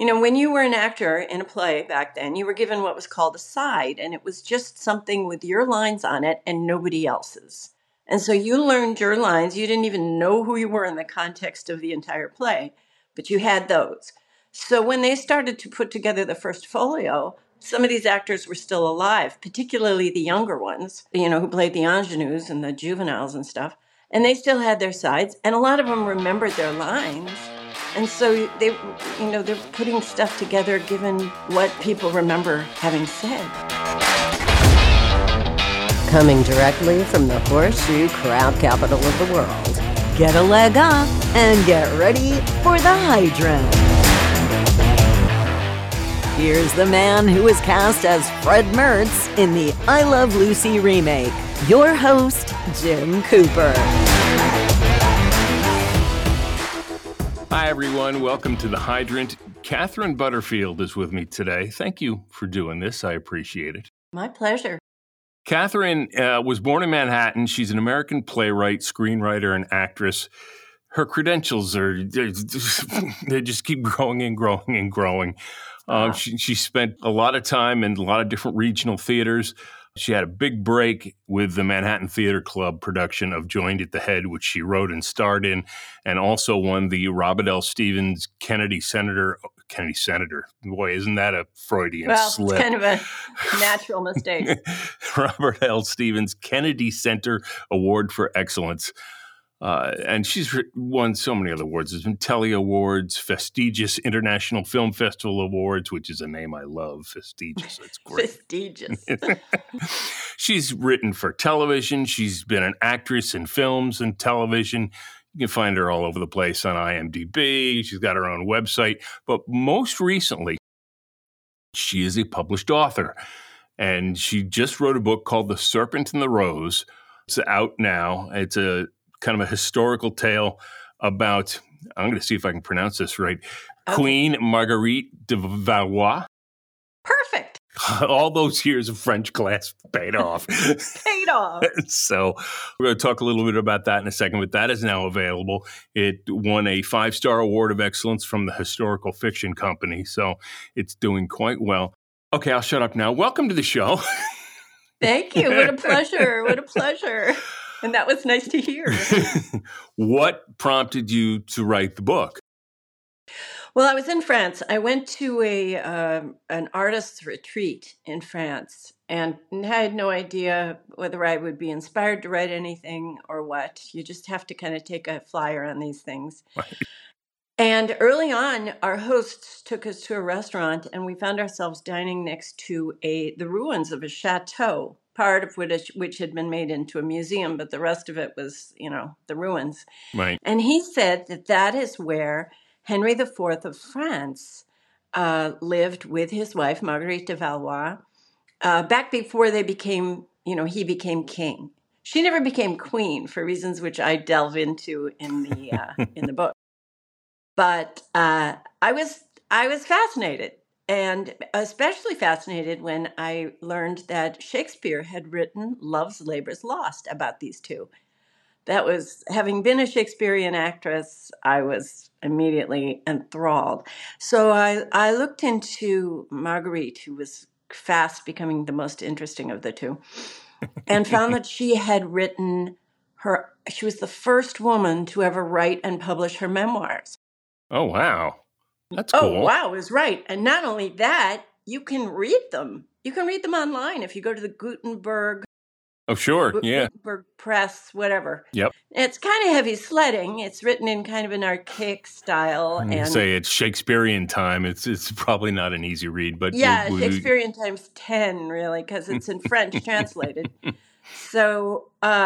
When you were an actor in a play back then, you were given what was called a side, and it was just something with your lines on it and nobody else's. And so you learned your lines. You didn't even know who you were in the context of the entire play, but you had those. So when they started to put together the first folio, some of these actors were still alive, particularly the younger ones, who played the ingenues and the juveniles and stuff. And they still had their sides, and a lot of them remembered their lines. And so they're putting stuff together given what people remember having said. Coming directly from the horseshoe crowd capital of the world, get a leg up and get ready for the Hydrant. Here's the man who was cast as Fred Mertz in the I Love Lucy remake, your host, Jim Cooper. Hi, everyone. Welcome to The Hydrant. Catherine Butterfield is with me today. Thank you for doing this. I appreciate it. My pleasure. Catherine was born in Manhattan. She's an American playwright, screenwriter, and actress. Her credentials they just keep growing and growing and growing. She spent a lot of time in a lot of different regional theaters. She had a big break with the Manhattan Theater Club production of Joined at the Head, which she wrote and starred in, and also won the Robert L. Stevens Kennedy Senator. Boy, isn't that a Freudian slip? It's kind of a natural mistake. Robert L. Stevens Kennedy Center Award for Excellence. And she's won so many other awards. There's been Telly Awards, Fastigious International Film Festival Awards, which is a name I love. Fastigious, that's great. Fastigious. She's written for television. She's been an actress in films and television. You can find her all over the place on IMDb. She's got her own website. But most recently, she is a published author. And she just wrote a book called The Serpent and the Rose. It's out now. It's a kind of a historical tale about, I'm going to see if I can pronounce this right, okay. Queen Marguerite de Valois. Perfect. All those years of French class paid off. Paid off. So we're going to talk a little bit about that in a second, but that is now available. It won a 5-star award of excellence from the Historical Fiction Company, so it's doing quite well. Okay, I'll shut up now. Welcome to the show. Thank you. What a pleasure. What a pleasure. And that was nice to hear. What prompted you to write the book? Well, I was in France. I went to an artist's retreat in France and had no idea whether I would be inspired to write anything or what. You just have to kind of take a flyer on these things. Right. And early on, our hosts took us to a restaurant, and we found ourselves dining next to the ruins of a chateau, part of which had been made into a museum, but the rest of it was, the ruins. Right. And he said that is where Henry IV of France lived with his wife, Marguerite de Valois, back before they became, he became king. She never became queen for reasons which I delve into in the book. But I was fascinated, and especially fascinated when I learned that Shakespeare had written Love's Labour's Lost about these two. That was, having been a Shakespearean actress, I was immediately enthralled. So I looked into Marguerite, who was fast becoming the most interesting of the two, and found that she had written she was the first woman to ever write and publish her memoirs. Oh, wow. That's cool. Oh, wow, is right. And not only that, you can read them. You can read them online if you go to the Gutenberg. Oh, sure. Yeah. Gutenberg Press, whatever. Yep. It's kind of heavy sledding. It's written in kind of an archaic style. And say it's Shakespearean time. It's probably not an easy read, but yeah, Shakespearean times 10, really, because it's in French translated. So,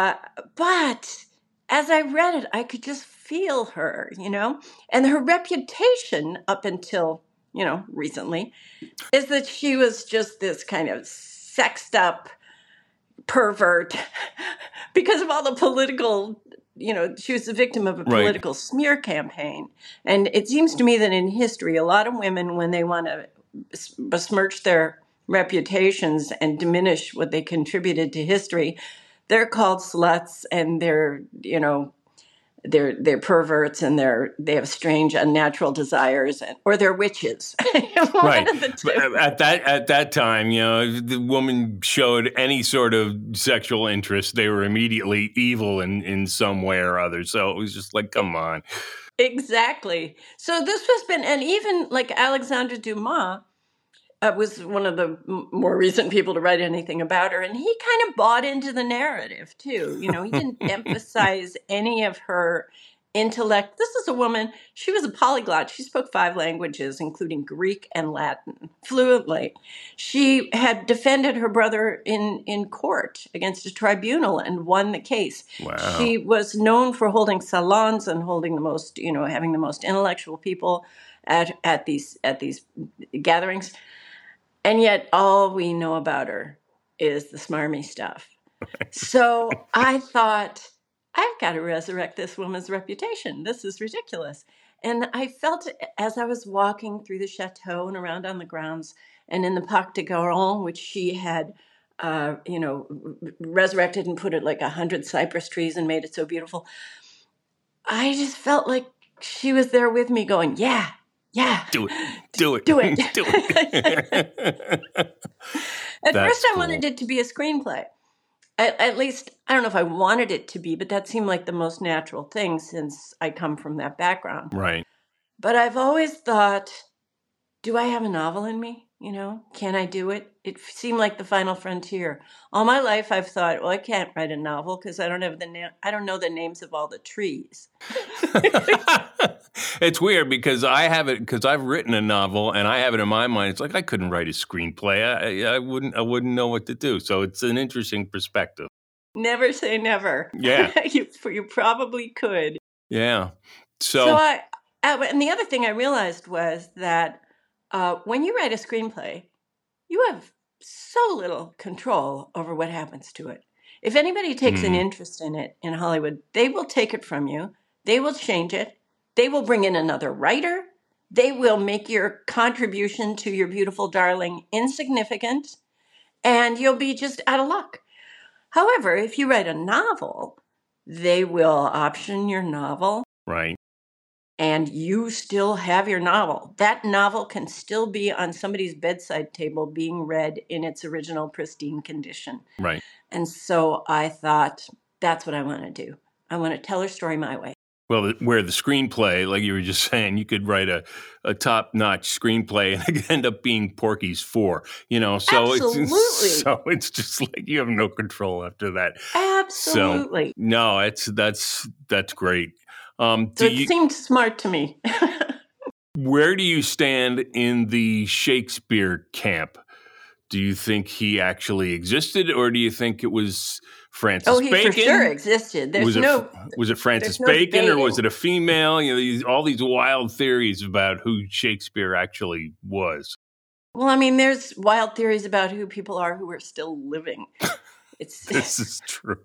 but as I read it, I could just feel her, and her reputation up until, recently, is that she was just this kind of sexed up pervert because of all the political, she was the victim of a political smear campaign. And it seems to me that in history, a lot of women, when they want to besmirch their reputations and diminish what they contributed to history, they're called sluts, and they're, they're perverts and they have strange, unnatural desires, or they're witches. Right. At that time, if the woman showed any sort of sexual interest, they were immediately evil in some way or other. So it was just like, come on. Exactly. So this has been, and even like Alexandre Dumas was one of the more recent people to write anything about her, and he kind of bought into the narrative too. He didn't emphasize any of her intellect. This is a woman, she was a polyglot. She spoke 5 languages, including Greek and Latin, fluently. She had defended her brother in court against a tribunal and won the case. Wow. She was known for holding salons and holding the most, having the most intellectual people at these gatherings. And yet all we know about her is the smarmy stuff. So I thought, I've got to resurrect this woman's reputation. This is ridiculous. And I felt as I was walking through the chateau and around on the grounds and in the Parc de Garonne, which she had, resurrected and put it like 100 cypress trees and made it so beautiful. I just felt like she was there with me going, yeah. Do it. At first, I wanted it to be a screenplay. At least, I don't know if I wanted it to be, but that seemed like the most natural thing since I come from that background. Right. But I've always thought, do I have a novel in me? Can I do it? It seemed like the final frontier. All my life, I've thought, well, I can't write a novel because I don't know the names of all the trees. It's weird because I've written a novel and I have it in my mind. It's like I couldn't write a screenplay. I wouldn't know what to do. So it's an interesting perspective. Never say never. Yeah, you probably could. Yeah. And the other thing I realized was that when you write a screenplay, you have so little control over what happens to it. If anybody takes an interest in it in Hollywood, they will take it from you. They will change it. They will bring in another writer. They will make your contribution to your beautiful darling insignificant, and you'll be just out of luck. However, if you write a novel, they will option your novel. Right. And you still have your novel. That novel can still be on somebody's bedside table being read in its original pristine condition. Right. And so I thought, that's what I want to do. I want to tell her story my way. Well, where the screenplay, like you were just saying, you could write a top-notch screenplay and it could end up being Porky's 4, So Absolutely. It's just like you have no control after that. Absolutely. So, no, that's great. It seemed smart to me. Where do you stand in the Shakespeare camp? Do you think he actually existed, or do you think it was Francis Bacon? Oh, he for sure existed. Was it Francis Bacon, or was it a female? All these wild theories about who Shakespeare actually was. Well, I mean, there's wild theories about who people are who are still living. This is true.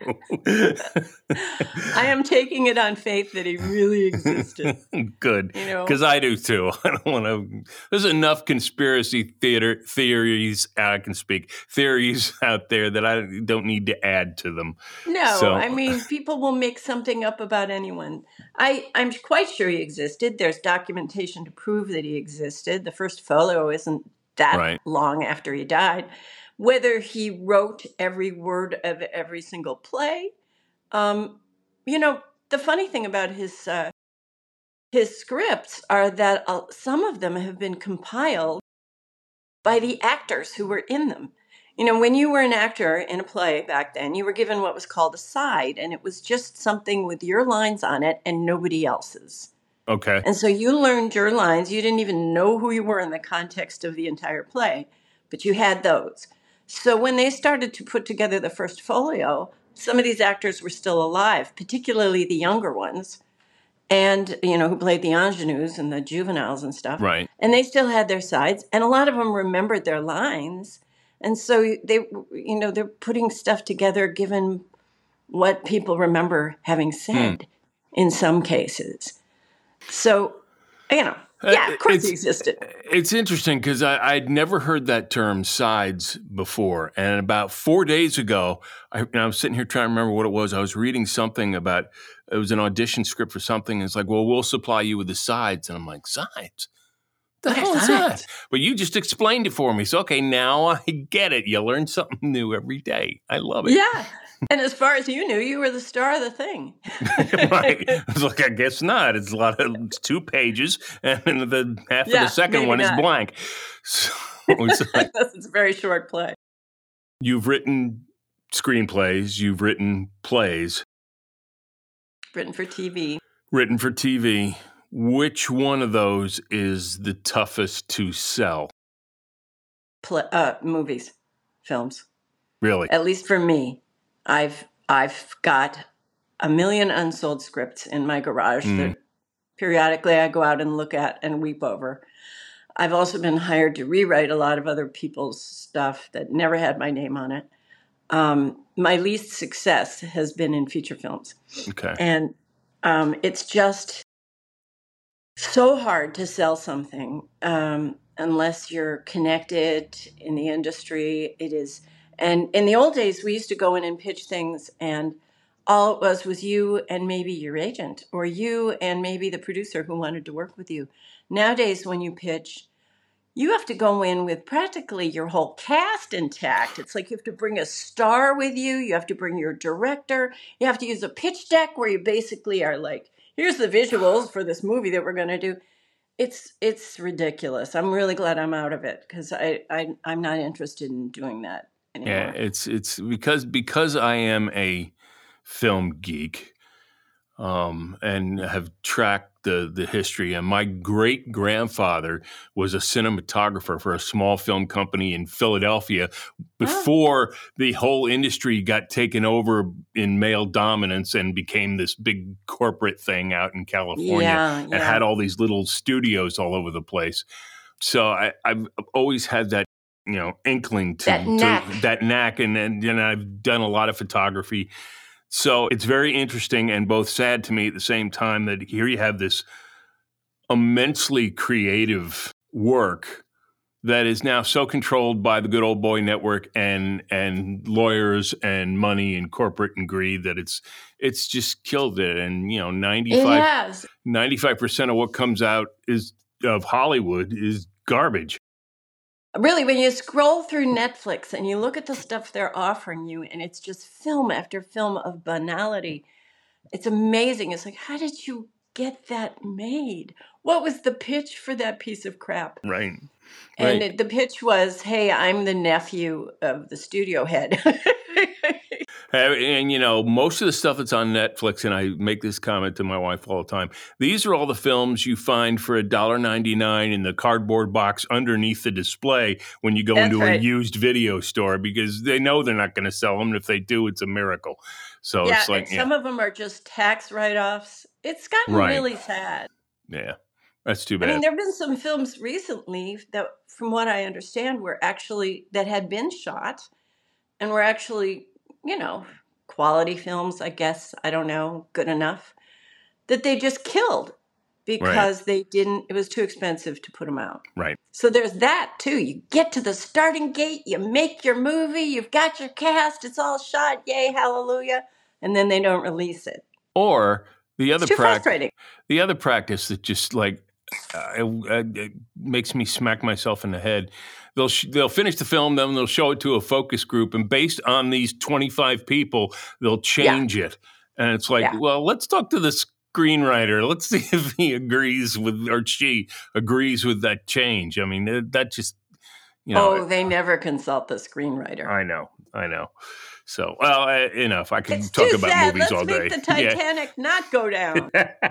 I am taking it on faith that he really existed. Good, because I do too. I don't want to. There's enough conspiracy theories out there that I don't need to add to them. No, I mean, people will make something up about anyone. I'm quite sure he existed. There's documentation to prove that he existed. The first folio isn't that long after he died. Whether he wrote every word of every single play, the funny thing about his scripts are that some of them have been compiled by the actors who were in them. When you were an actor in a play back then, you were given what was called a side, and it was just something with your lines on it and nobody else's. Okay. And so you learned your lines. You didn't even know who you were in the context of the entire play, but you had those. So when they started to put together the first folio, some of these actors were still alive, particularly the younger ones, and, who played the ingenues and the juveniles and stuff. Right. And they still had their sides, and a lot of them remembered their lines. And so they're putting stuff together given what people remember having said in some cases. So, Yeah, of course It's he existed. it's interesting because I'd never heard that term sides before. And about 4 days ago, I was sitting here trying to remember what it was. I was reading something about it was an audition script for something. And it's like, well, we'll supply you with the sides. And I'm like, sides? The What are hell is that? sides? But you just explained it for me. So, okay, now I get it. You learn something new every day. I love it. Yeah. And as far as you knew, you were the star of the thing. Right. I was like, I guess not. It's 2 pages, and the half of Yeah, the second maybe one is not. blank. So it's like, It's a very short play. you've written screenplays, you've written plays, Written for TV. written for TV. Which one of those is the toughest to sell? Movies, films. Really? At least for me, I've got a million unsold scripts in my garage that periodically I go out and look at and weep over. I've also been hired to rewrite a lot of other people's stuff that never had my name on it. My least success has been in feature films, Okay. and it's just so hard to sell something unless you're connected in the industry. It is. And in the old days, we used to go in and pitch things, and all it was you and maybe your agent, or you and maybe the producer who wanted to work with you. Nowadays, when you pitch, you have to go in with practically your whole cast intact. It's like you have to bring a star with you. You have to bring your director. You have to use a pitch deck where you basically are like, here's the visuals for this movie that we're going to do. It's ridiculous. I'm really glad I'm out of it because I'm not interested in doing that anymore. Yeah, it's because I am a film geek, and have tracked the history. And my great grandfather was a cinematographer for a small film company in Philadelphia before the whole industry got taken over in male dominance and became this big corporate thing out in California, and had all these little studios all over the place. So I've always had that, inkling to that knack, and I've done a lot of photography. So it's very interesting and both sad to me at the same time that here you have this immensely creative work that is now so controlled by the good old boy network and lawyers and money and corporate and greed that it's just killed it. And 95% of what comes out of Hollywood is garbage. Really, when you scroll through Netflix and you look at the stuff they're offering you, and it's just film after film of banality, it's amazing. It's like, how did you get that made? What was the pitch for that piece of crap? Right. And the pitch was, hey, I'm the nephew of the studio head. And, most of the stuff that's on Netflix, and I make this comment to my wife all the time, these are all the films you find for $1.99 in the cardboard box underneath the display when you go into a used video store, because they know they're not going to sell them. And if they do, it's a miracle. So it's like, some of them are just tax write-offs. It's gotten really sad. Yeah, that's too bad. I mean, there have been some films recently that, from what I understand, that had been shot and were actually, quality films, I guess, I don't know, good enough, that they just killed because it was too expensive to put them out. Right. So there's that too. You get to the starting gate, you make your movie, you've got your cast, it's all shot, yay, hallelujah, and then they don't release it. Or the other frustrating. The other practice that just it makes me smack myself in the head. They'll finish the film, then they'll show it to a focus group, and based on these 25 people, they'll change it. And it's like, well, let's talk to the screenwriter. Let's see if he agrees with, or she agrees with that change. I mean, that just, they never consult the screenwriter. I know. So, well, enough. I can talk about movies all day. Let's make the Titanic not go down.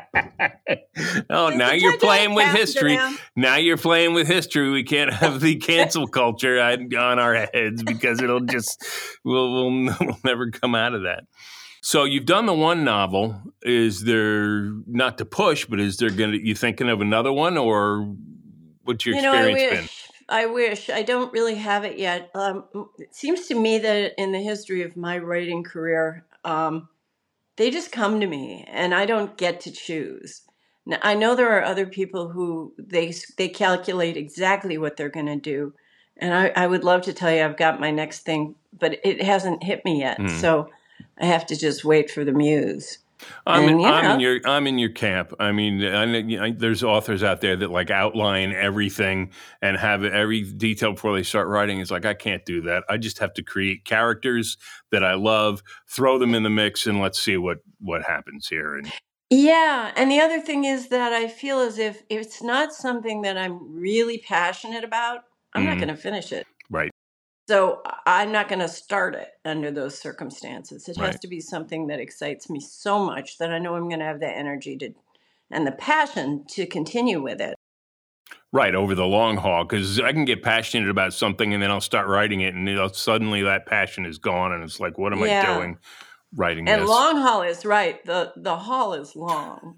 Now you're playing with history. Now you're playing with history. We can't have the cancel culture on our heads because it'll just we'll never come out of that. So you've done the one novel. Is there, not to push, but is there you thinking of another one, or what's your experience been? I wish. I don't really have it yet. It seems to me that in the history of my writing career, they just come to me and I don't get to choose. Now, I know there are other people who they calculate exactly what they're going to do, and I would love to tell you I've got my next thing, but it hasn't hit me yet. So I have to just wait for the muse. I'm in your camp. I mean, there's authors out there that like outline everything and have every detail before they start writing. It's like, I can't do that. I just have to create characters that I love, throw them in the mix, and let's see what happens here. And yeah, and the other thing is that I feel as if it's not something that I'm really passionate about, I'm not going to finish it. Right. So I'm not going to start it under those circumstances. It has Right. to be something that excites me so much that I know I'm going to have the energy and the passion to continue with it. Right, over the long haul, because I can get passionate about something and then I'll start writing it, and suddenly that passion is gone, and it's like, what am I doing writing And this? long haul is right. The haul is long.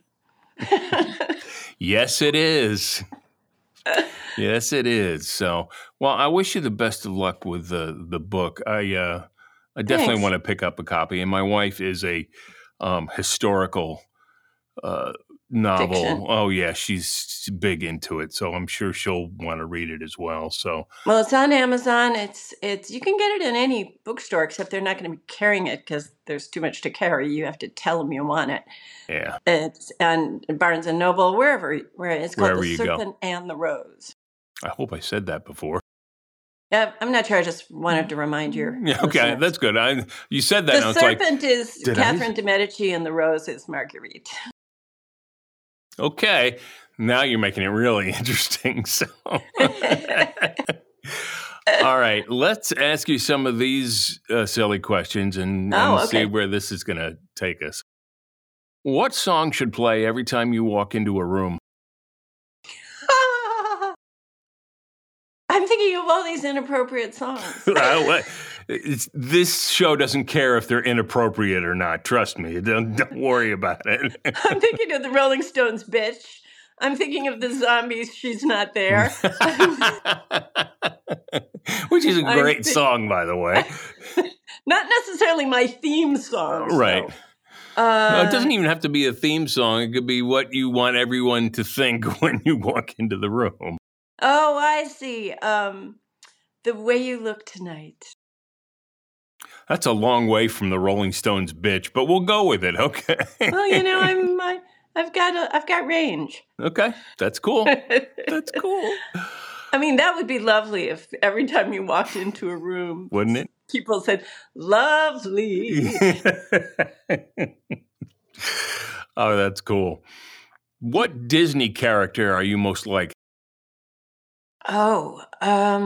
Yes, it is. Yes, it is. So, well, I wish you the best of luck with the book. I definitely Thanks. want to pick up a copy, and my wife is a historical novel. Fiction. Oh yeah, she's big into it, so I'm sure she'll want to read it as well. So, Well, it's on Amazon. It's you can get it in any bookstore, except they're not going to be carrying it because there's too much to carry. You have to tell them you want it. yeah, It's on Barnes and Noble, where it's called Wherever The you go. Serpent and the Rose. I hope I said that before. Yeah, I'm not sure. I just wanted to remind your Yeah, okay, listeners. that's good. You said that, and I The was like, Serpent is did I? Catherine de Medici, and the Rose is Marguerite. okay, now you're making it really interesting. So, all right, let's ask you some of these silly questions and see okay. where this is going to take us. What song should play every time you walk into a room? I'm thinking of all these inappropriate songs. This show doesn't care if they're inappropriate or not. Trust me. Don't worry about it. I'm thinking of the Rolling Stones, Bitch. I'm thinking of the Zombies, She's Not There. Which is a great song, by the way. Not necessarily my theme song. Right. So. No, it doesn't even have to be a theme song. It could be what you want everyone to think when you walk into the room. Oh, I see. The Way You Look Tonight. That's a long way from the Rolling Stones, Bitch, but we'll go with it. Okay. Well, I've got range. Okay, that's cool. That's cool. I mean, that would be lovely if every time you walked into a room, Wouldn't it? people said, "Lovely." Oh, that's cool. What Disney character are you most like? Oh,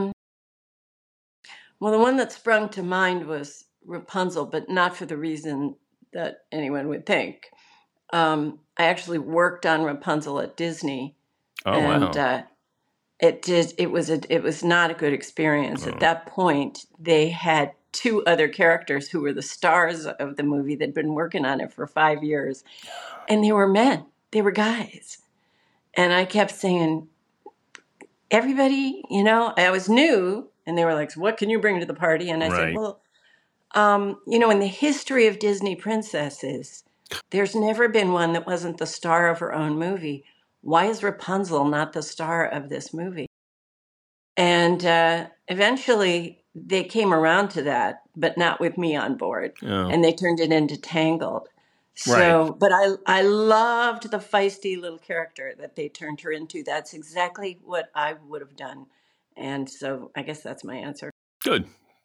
well, the one that sprung to mind was Rapunzel, but not for the reason that anyone would think. I actually worked on Rapunzel at Disney, Oh, and wow. it was not a good experience. At that point, they had two other characters who were the stars of the movie. They'd been working on it for 5 years, and they were men. They were guys, and I kept saying, everybody, I was new, and they were like, "What can you bring to the party?" And I Right. said, "Well, in the history of Disney princesses, there's never been one that wasn't the star of her own movie. Why is Rapunzel not the star of this movie?" And eventually they came around to that, but not with me on board. Oh. And they turned it into Tangled. So, but I loved the feisty little character that they turned her into. That's exactly what I would have done. And so I guess that's my answer. Good.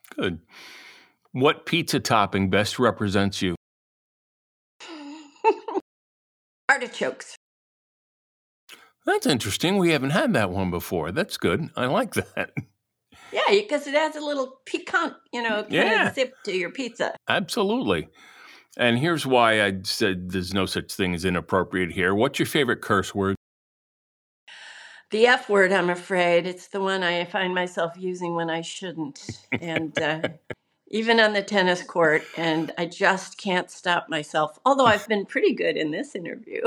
What pizza topping best represents you? Artichokes. That's interesting. We haven't had that one before. That's good. I like that. Yeah, because it adds a little piquant, kind of zip to your pizza. Absolutely. And here's why I said there's no such thing as inappropriate here. What's your favorite curse word? The F word, I'm afraid. It's the one I find myself using when I shouldn't. And even on the tennis court, and I just can't stop myself. Although I've been pretty good in this interview.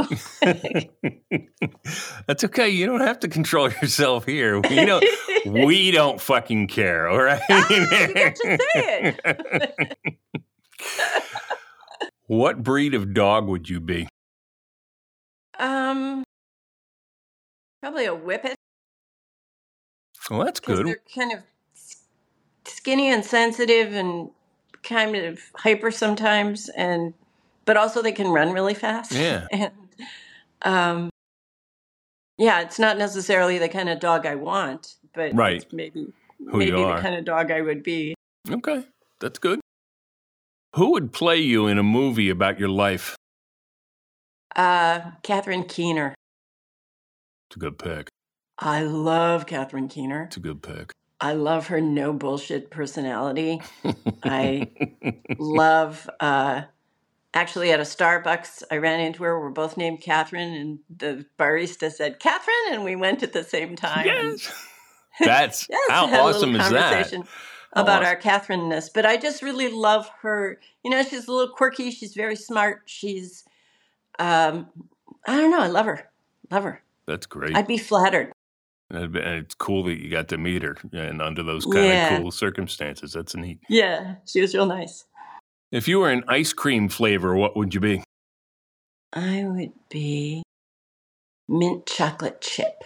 That's okay. You don't have to control yourself here. We don't fucking care, all right? You get to say it. What breed of dog would you be? Probably a whippet, Well, that's because good. they're kind of skinny and sensitive and kind of hyper sometimes, but also they can run really fast. Yeah. And yeah, it's not necessarily the kind of dog I want, but Right. it's maybe Who you the are. kind of dog I would be. Okay, that's good. Who would play you in a movie about your life? Catherine Keener. It's a good pick. I love Catherine Keener. It's a good pick. I love her no bullshit personality. I love, actually at a Starbucks, I ran into her. We're both named Catherine, and the barista said, Catherine, and we went at the same time. Yes. That's Yes, how had a awesome little is that? conversation about our Catherine-ness. But I just really love her. You know, she's a little quirky. She's very smart. She's, I don't know. I love her. Love her. That's great. I'd be flattered. And it's cool that you got to meet her and under those kind of cool circumstances. That's neat. Yeah, she was real nice. If you were an ice cream flavor, what would you be? I would be mint chocolate chip.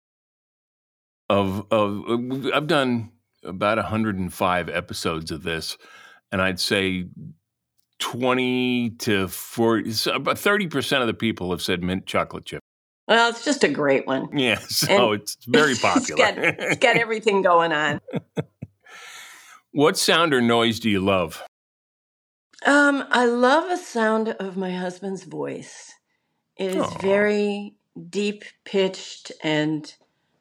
I've done about 105 episodes of this, and I'd say 20 to 40, about 30% of the people have said mint chocolate chip. Well, it's just a great one. Yeah, so it's very popular. It's got everything going on. What sound or noise do you love? I love the sound of my husband's voice. It is very deep pitched, and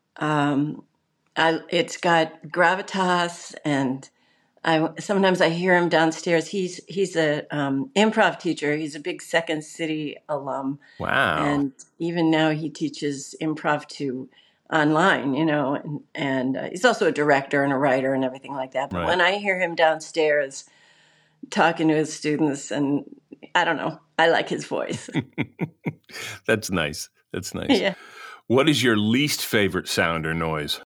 it's got gravitas, and sometimes I hear him downstairs. He's a improv teacher. He's a big Second City alum. Wow. And even now he teaches improv to online, you know, and he's also a director and a writer and everything like that. But when I hear him downstairs talking to his students, and I don't know, I like his voice. That's nice. That's nice. Yeah. What is your least favorite sound or noise?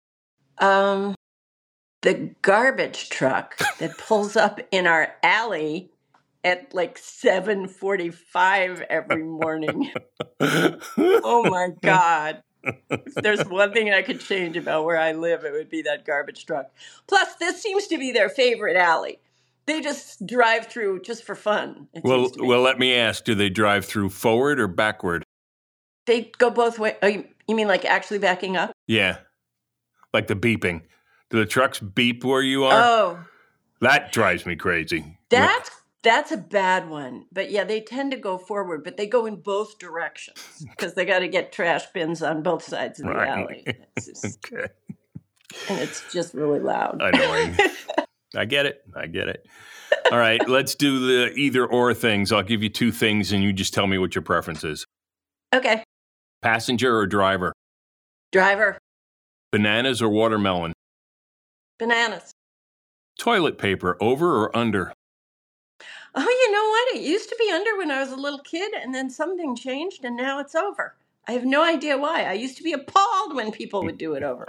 The garbage truck that pulls up in our alley at like 7:45 every morning. Oh my God. If there's one thing I could change about where I live, it would be that garbage truck. Plus, this seems to be their favorite alley. They just drive through just for fun. Well, let me ask, do they drive through forward or backward? They go both ways. Oh, you mean like actually backing up? Yeah. Like the beeping. Do the trucks beep where you are? Oh. That drives me crazy. That's a bad one. But yeah, they tend to go forward, but they go in both directions because they got to get trash bins on both sides of the alley. Okay. And it's just really loud. Annoying. I get it. All right, let's do the either or things. I'll give you two things and you just tell me what your preference is. Okay. Passenger or driver? Driver. Bananas or watermelon? Bananas. Toilet paper, over or under? Oh, you know what? It used to be under when I was a little kid, and then something changed, and now it's over. I have no idea why. I used to be appalled when people would do it over.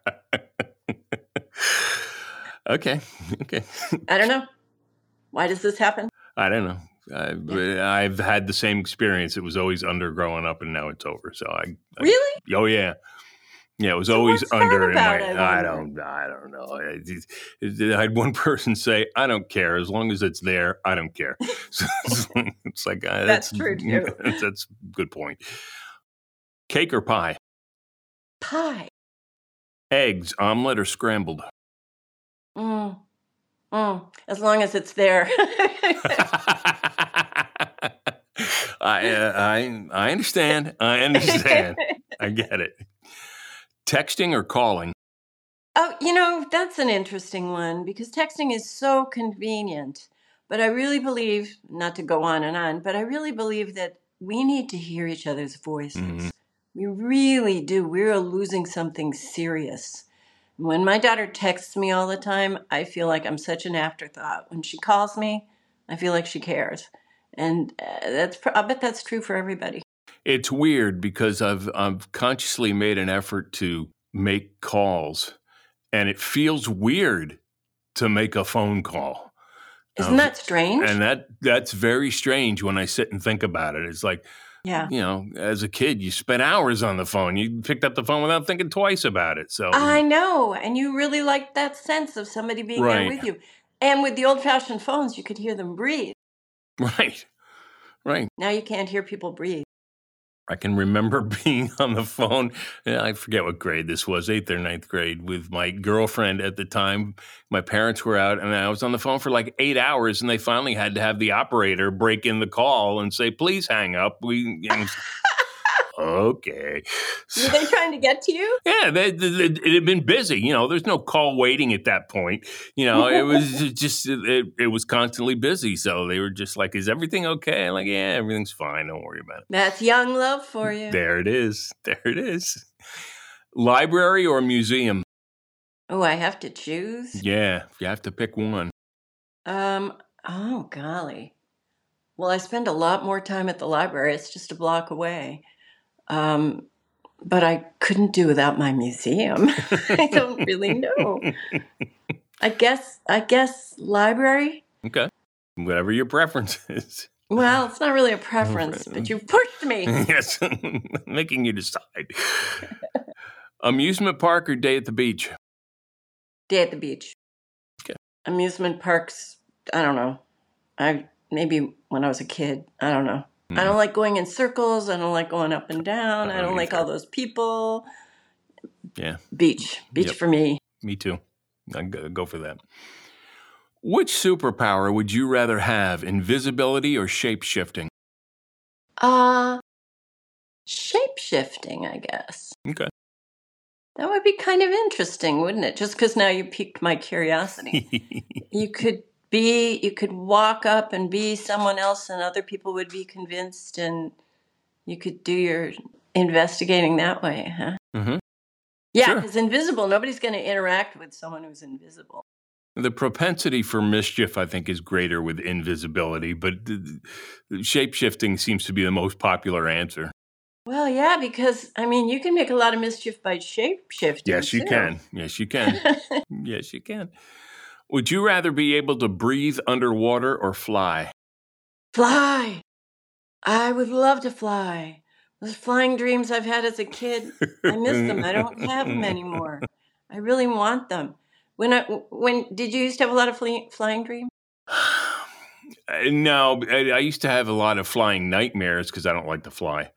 Okay. I don't know. Why does this happen? I don't know. I've had the same experience. It was always under growing up, and now it's over. So Really? Oh yeah. Yeah, it was always under. I don't know. I had one person say, "I don't care as long as it's there. I don't care." So it's like that's true too. That's a good point. Cake or pie? Pie. Eggs, omelet or scrambled? As long as it's there. I understand. I get it. Texting or calling? Oh, you know, that's an interesting one because texting is so convenient. But I really believe, not to go on and on, but I really believe that we need to hear each other's voices. Mm-hmm. We really do. We're losing something serious. When my daughter texts me all the time, I feel like I'm such an afterthought. When she calls me, I feel like she cares. And I bet that's true for everybody. It's weird because I've consciously made an effort to make calls, and it feels weird to make a phone call. Isn't that strange? And that's very strange when I sit and think about it. It's like, Yeah. As a kid, you spent hours on the phone. You picked up the phone without thinking twice about it. So I know. And you really liked that sense of somebody being there Right. with you. And with the old-fashioned phones, you could hear them breathe. Right. Now you can't hear people breathe. I can remember being on the phone. I forget what grade this was, 8th or 9th grade, with my girlfriend at the time. My parents were out, and I was on the phone for like 8 hours, and they finally had to have the operator break in the call and say, "Please hang up." Okay. Were they trying to get to you? Yeah, it had been busy. There's no call waiting at that point. It was just, it was constantly busy. So they were just like, "Is everything okay?" I'm like, "Yeah, everything's fine. Don't worry about it." That's young love for you. There it is. Library or museum? Oh, I have to choose? Yeah, you have to pick one. Oh, golly. Well, I spend a lot more time at the library. It's just a block away. But I couldn't do without my museum. I don't really know. I guess library. Okay. Whatever your preference is. Well, it's not really a preference, but you pushed me. Yes. Making you decide. Amusement park or day at the beach? Day at the beach. Okay. Amusement parks, I don't know. Maybe when I was a kid, I don't know. I don't like going in circles. I don't like going up and down. I don't like all those people. Yeah. Beach for me. Me too. I'd go for that. Which superpower would you rather have, invisibility or shape-shifting? Shape-shifting, I guess. Okay. That would be kind of interesting, wouldn't it? Just because now you piqued my curiosity. You could walk up and be someone else and other people would be convinced and you could do your investigating that way, huh? Mm-hmm. Yeah, because invisible, nobody's going to interact with someone who's invisible. The propensity for mischief, I think, is greater with invisibility, but the shape-shifting seems to be the most popular answer. Well, yeah, because, you can make a lot of mischief by shape-shifting, Yes, you can. Yes, you can. Yes, you can. Would you rather be able to breathe underwater or fly? Fly! I would love to fly. Those flying dreams I've had as a kid, I miss them. I don't have them anymore. I really want them. When did you used to have a lot of flying dreams? No, I used to have a lot of flying nightmares because I don't like to fly.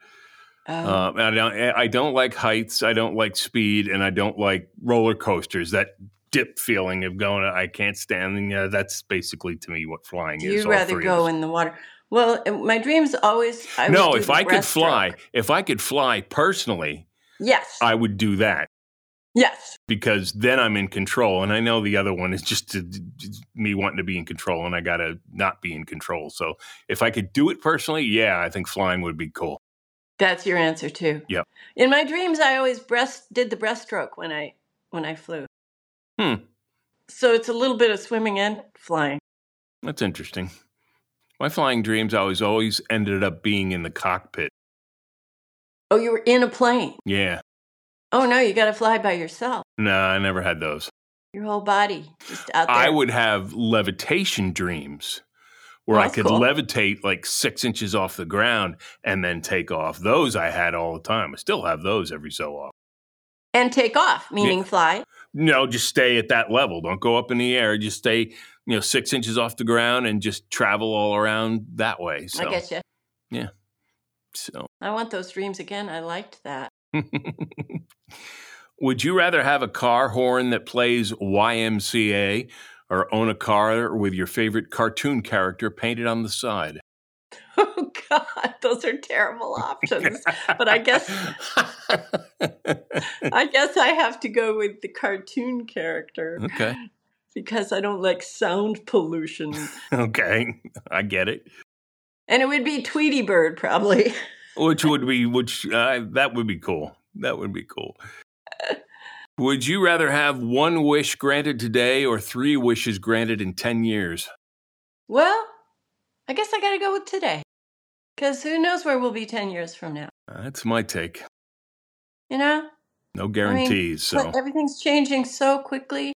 I don't like heights. I don't like speed, and I don't like roller coasters. That dip feeling of going, I can't stand. That's basically to me what flying is. You'd rather go in the water. Well, my dreams always. If I could fly personally, yes, I would do that. Yes, because then I'm in control, and I know the other one is just me wanting to be in control, and I gotta not be in control. So if I could do it personally, yeah, I think flying would be cool. That's your answer too. Yep. In my dreams, I always did the breaststroke when I flew. So it's a little bit of swimming and flying. That's interesting. My flying dreams, I was always ended up being in the cockpit. Oh, you were in a plane? Yeah. Oh, no, you got to fly by yourself. No, I never had those. Your whole body just out there. I would have levitation dreams where I could levitate like 6 inches off the ground and then take off. Those I had all the time. I still have those every so often. And take off, meaning fly? No, just stay at that level. Don't go up in the air. Just stay, 6 inches off the ground and just travel all around that way. So, I get you. Yeah. So I want those dreams again. I liked that. Would you rather have a car horn that plays YMCA or own a car with your favorite cartoon character painted on the side? Oh, God, those are terrible options. But I guess I have to go with the cartoon character. Okay. Because I don't like sound pollution. Okay, I get it. And it would be Tweety Bird, probably. That would be cool. That would be cool. Would you rather have one wish granted today or 3 wishes granted in 10 years? Well, I guess I got to go with today. Because who knows where we'll be 10 years from now. That's my take. No guarantees. So everything's changing so quickly.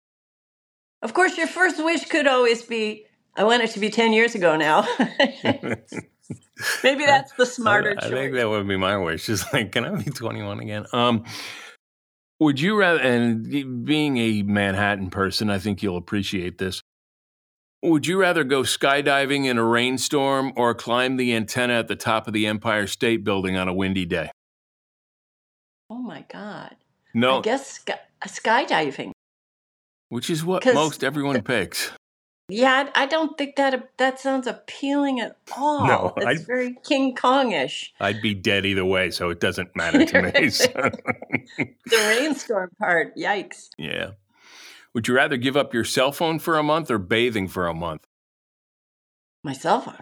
Of course, your first wish could always be, I want it to be 10 years ago now. Maybe that's the smarter choice. I think that would be my wish. Just like, can I be 21 again? Would you rather, and being a Manhattan person, I think you'll appreciate this. Would you rather go skydiving in a rainstorm or climb the antenna at the top of the Empire State Building on a windy day? Oh my God. No. I guess skydiving. Which is what most everyone picks. Yeah, I don't think that sounds appealing at all. No, it's very King Kong-ish. I'd be dead either way, so it doesn't matter to me. So. The rainstorm part, yikes. Yeah. Would you rather give up your cell phone for a month or bathing for a month? My cell phone.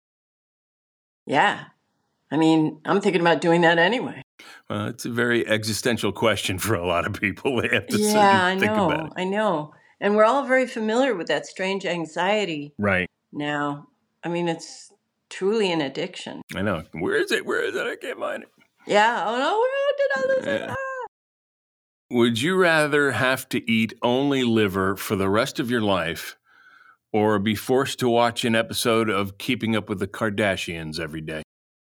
Yeah. I mean, I'm thinking about doing that anyway. Well, it's a very existential question for a lot of people. They have to think about it. I know. And we're all very familiar with that strange anxiety right now. I mean, it's truly an addiction. I know. Where is it? I can't find it. Yeah. Oh, no. Where did I lose it? Would you rather have to eat only liver for the rest of your life or be forced to watch an episode of Keeping Up with the Kardashians every day?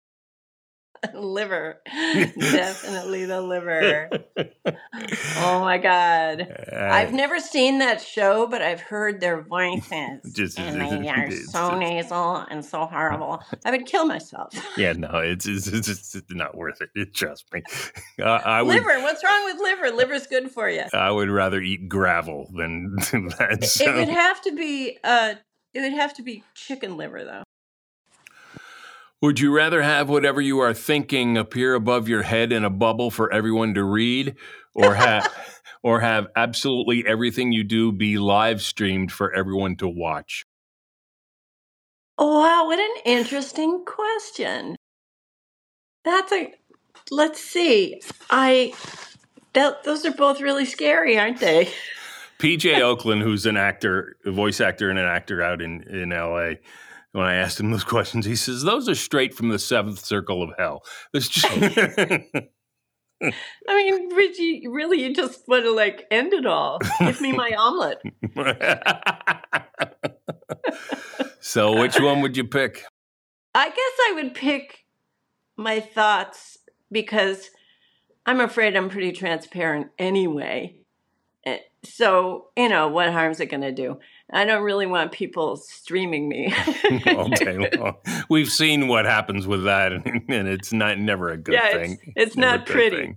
Liver. Definitely the liver. Oh my God. I've never seen that show, but I've heard their voices. And they are so nasal and so horrible. I would kill myself. Yeah, no, it's not worth it. Trust me. Liver, what's wrong with liver? Liver's good for you. I would rather eat gravel than that. So. It would have to be chicken liver, though. Would you rather have whatever you are thinking appear above your head in a bubble for everyone to read, or have absolutely everything you do be live streamed for everyone to watch? Oh, wow, what an interesting question. Let's see. Those are both really scary, aren't they? PJ Oakland, who's an actor, a voice actor and an actor out in LA. When I asked him those questions, he says, those are straight from the seventh circle of hell. I mean, Richie, really, you just want to, end it all. Give me my omelet. So which one would you pick? I guess I would pick my thoughts because I'm afraid I'm pretty transparent anyway. So, what harm is it going to do? I don't really want people streaming me. All day long. We've seen what happens with that, and it's never a good thing. It's not pretty.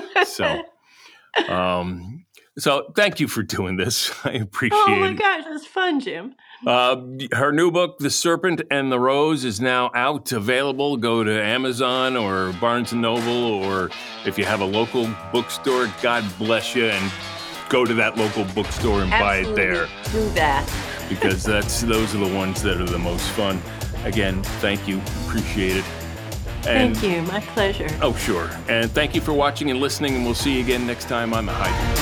So thank you for doing this. I appreciate it. Oh, my gosh. It was fun, Jim. Her new book, The Serpent and the Rose, is now out, available. Go to Amazon or Barnes & Noble, or if you have a local bookstore, God bless you, and go to that local bookstore and buy it there. Do that. Because those are the ones that are the most fun. Again, thank you. Appreciate it. Thank you. My pleasure. Oh, sure. And thank you for watching and listening, and we'll see you again next time on The Hydrant.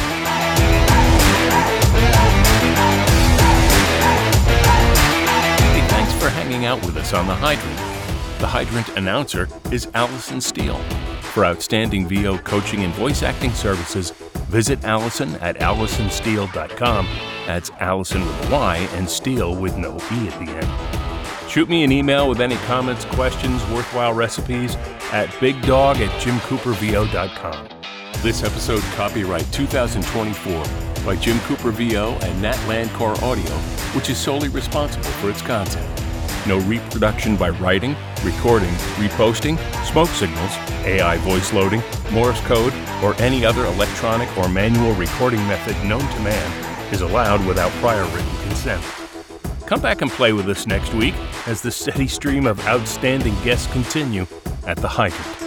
Hey, thanks for hanging out with us on The Hydrant. The Hydrant announcer is Allison Steele. For outstanding VO coaching and voice acting services, visit Allison at AllisonSteele.com. That's Allison with a Y and Steele with no E at the end. Shoot me an email with any comments, questions, worthwhile recipes at bigdog@JimCooperVO.com. This episode copyright 2024 by Jim Cooper VO and Nat Landcore Audio, which is solely responsible for its content. No reproduction by writing, recording, reposting, smoke signals, AI voice loading, Morse code, or any other electronic or manual recording method known to man is allowed without prior written consent. Come back and play with us next week as the steady stream of outstanding guests continue at The Hydrant.